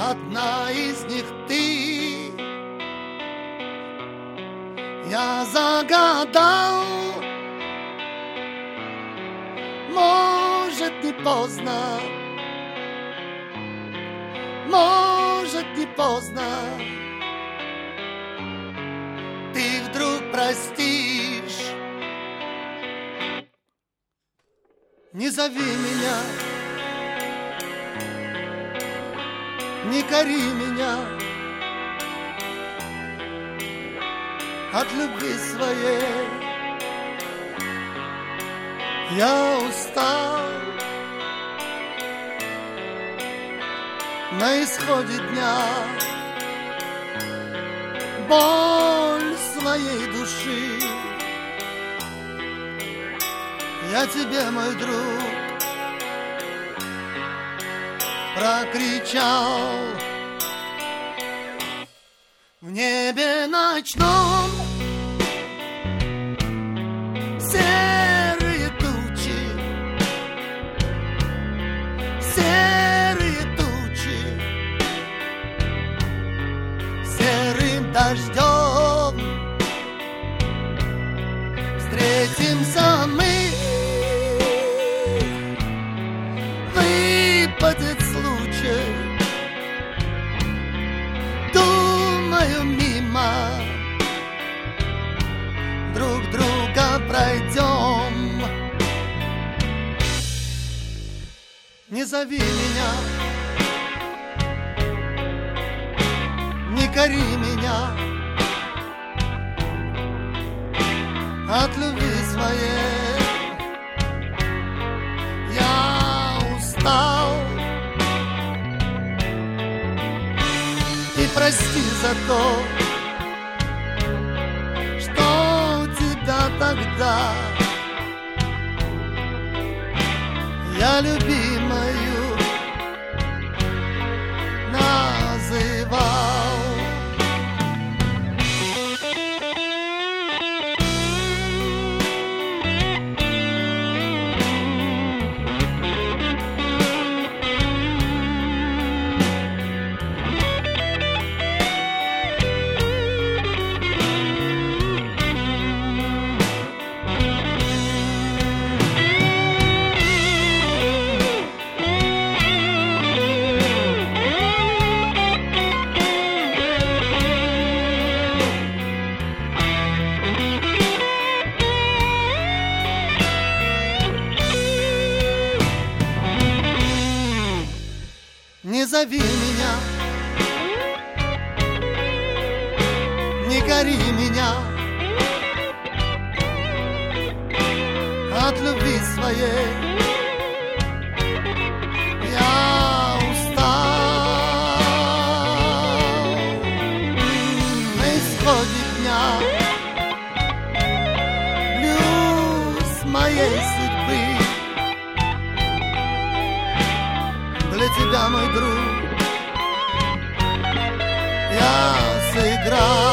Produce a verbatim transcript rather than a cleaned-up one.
одна из них ты. Я загадал, может, не поздно, может, не поздно, ты вдруг простишь. Не зови меня, не кори меня от любви своей. Я устал на исходе дня, боль своей души я тебе, мой друг, прокричал. В небе ночном серые тучи, серые тучи, серым дождем встретимся мы. Выпадет случай, думаю, мимо друг друга пройдем. Не зови меня, не кори меня от любви своей. Я устал, и прости за то, что тебя тогда я любимою называл. Не зови меня, не кори меня от любви своей. Я устал на исходе дня, блюз моей судьбы. Для тебя, мой друг, я сыграл.